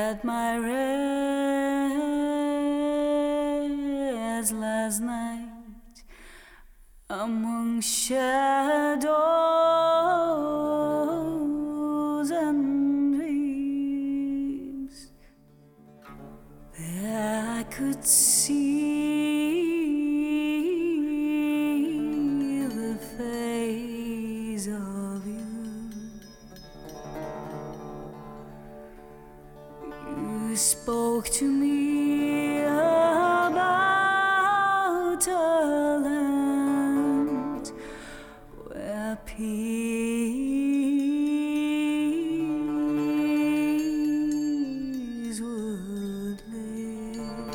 had my rest last night among shadows and dreams. There I could see the face of you. You spoke to me about a land where peace would live.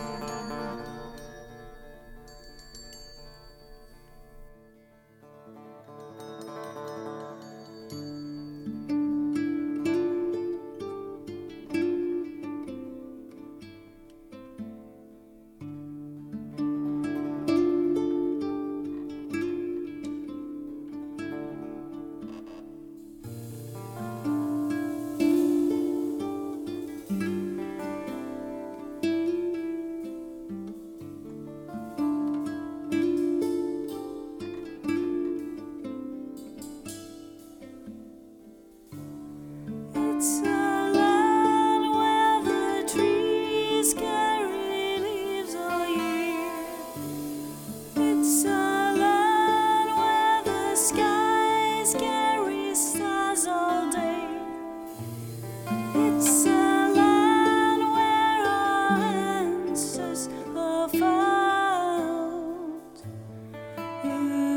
It's a land where the trees carry leaves all year. It's a land where the skies carry stars all day. It's a land where our answers are found. You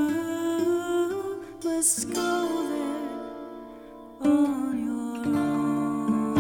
must go there on your own.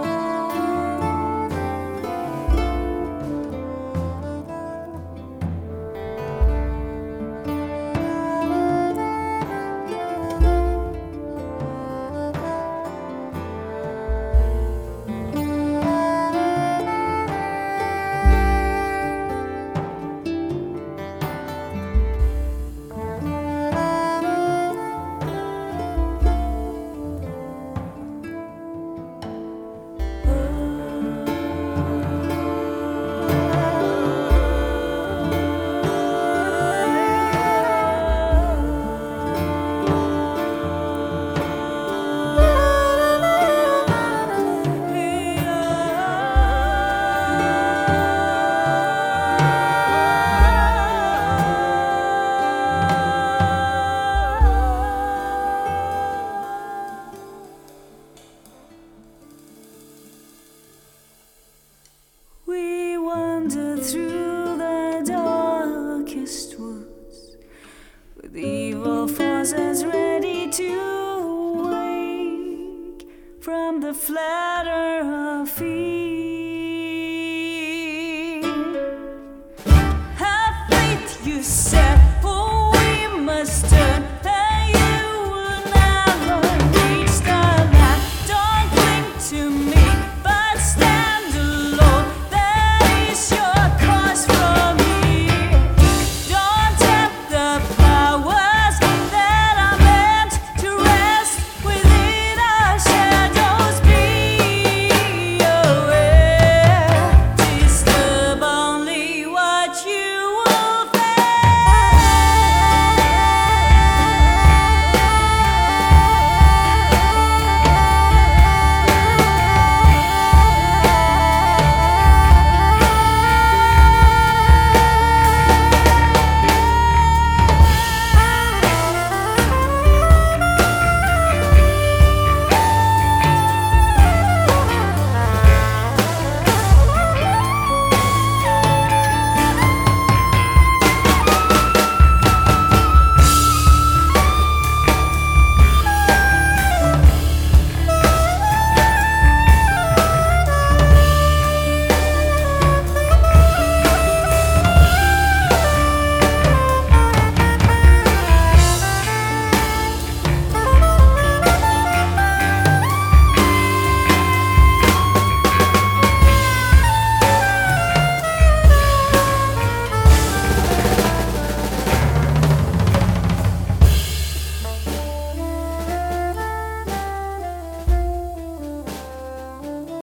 We wander through the darkest woods with evil forces ready to wake from the flutter of fear. Have faith, you say.